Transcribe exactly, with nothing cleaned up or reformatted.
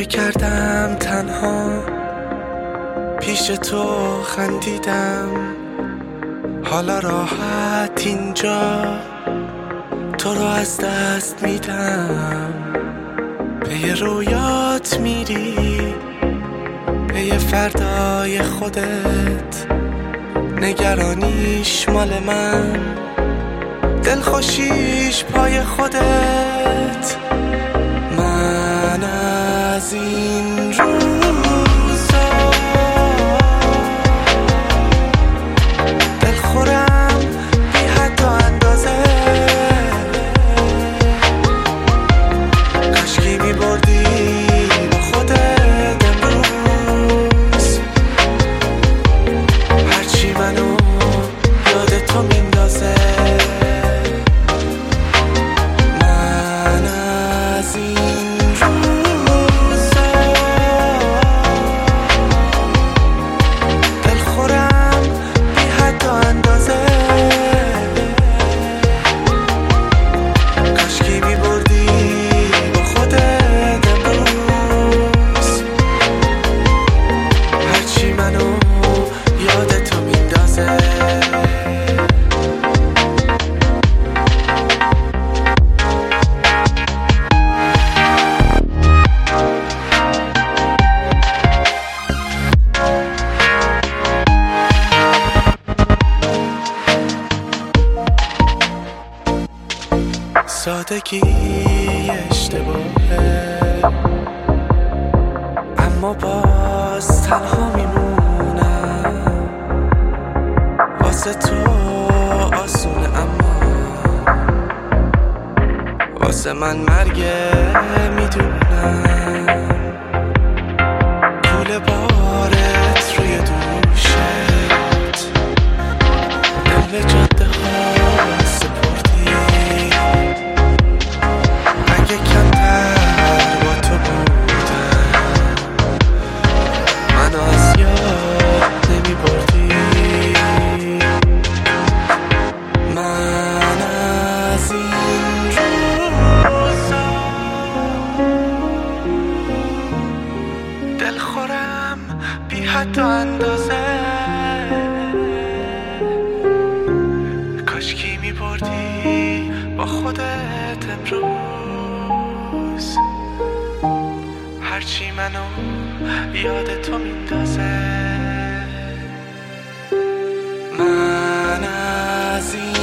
کردم تنها پیش تو خندیدم، حالا راحت اینجا تو رو از دست میدم. پی رویات میری، پی فردای خودت، نگرانیش مال من، دلخوشیش پای خودت. من از این روزا دلخورم بی حد و اندازه، کاشکی میبردی با خودت امروز، هرچی منو یاد تو میندازه. من از این روزا دلخورم بی حد و اندازه، کاشکی میبردی با خودت امروز، هرچی منو یاد تو میندازه. سادگی اشتباهه، اما باز تنها میمونم. واسه تو آسونه اما واسه من مرگه، میدونم. پول بارت روی دوشت، دل جاده ها سپردی. اگه کمتر با تو بودم، منو از یاد نمی بردی. من از این روزا دلخورم بی حد و اندازه، کاشکی می بردی با خودت امروز، هرچی منو یاد تو میندازه. من از این